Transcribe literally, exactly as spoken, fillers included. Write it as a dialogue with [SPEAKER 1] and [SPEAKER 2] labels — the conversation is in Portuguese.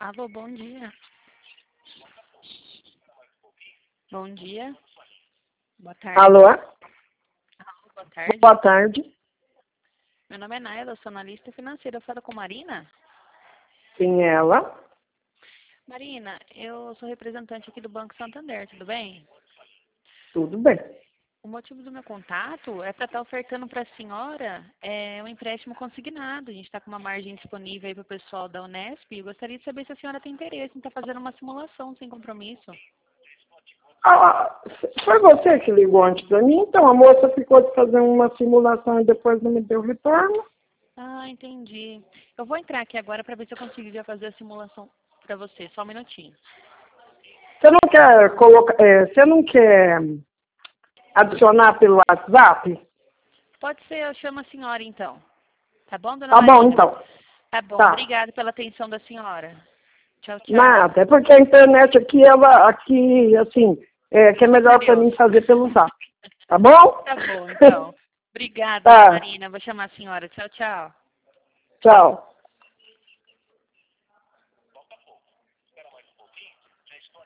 [SPEAKER 1] Alô, bom dia. Bom dia. Boa tarde.
[SPEAKER 2] Alô?
[SPEAKER 1] Alô, boa tarde.
[SPEAKER 2] Boa tarde.
[SPEAKER 1] Meu nome é Naila, eu sou analista financeira. Eu falo com Marina?
[SPEAKER 2] Sim, ela.
[SPEAKER 1] Marina, eu sou representante aqui do Banco Santander, tudo bem?
[SPEAKER 2] Tudo bem.
[SPEAKER 1] O motivo do meu contato é para estar ofertando para a senhora é, um empréstimo consignado. A gente está com uma margem disponível aí para o pessoal da Unesp e eu gostaria de saber se a senhora tem interesse em estar fazendo uma simulação sem compromisso.
[SPEAKER 2] Ah, foi você que ligou antes para mim? Então, a moça ficou de fazer uma simulação e depois não me deu retorno.
[SPEAKER 1] Ah, entendi. Eu vou entrar aqui agora para ver se eu consigo já fazer a simulação para você. Só um minutinho.
[SPEAKER 2] Você não quer colocar, é, você não quer adicionar pelo WhatsApp?
[SPEAKER 1] Pode ser, eu chamo a senhora então. Tá bom, dona
[SPEAKER 2] Tá bom,
[SPEAKER 1] Marina?
[SPEAKER 2] então.
[SPEAKER 1] Tá bom,
[SPEAKER 2] Tá.
[SPEAKER 1] obrigada pela atenção da senhora. Tchau, tchau.
[SPEAKER 2] Nada, é porque a internet aqui, ela, aqui, assim, é, que é melhor para mim
[SPEAKER 1] Misterioso.
[SPEAKER 2] fazer pelo Zap. Tá bom?
[SPEAKER 1] Tá bom, então. Obrigada, dona
[SPEAKER 2] Tá.
[SPEAKER 1] Marina. Vou chamar a senhora. Tchau, tchau.
[SPEAKER 2] Tchau.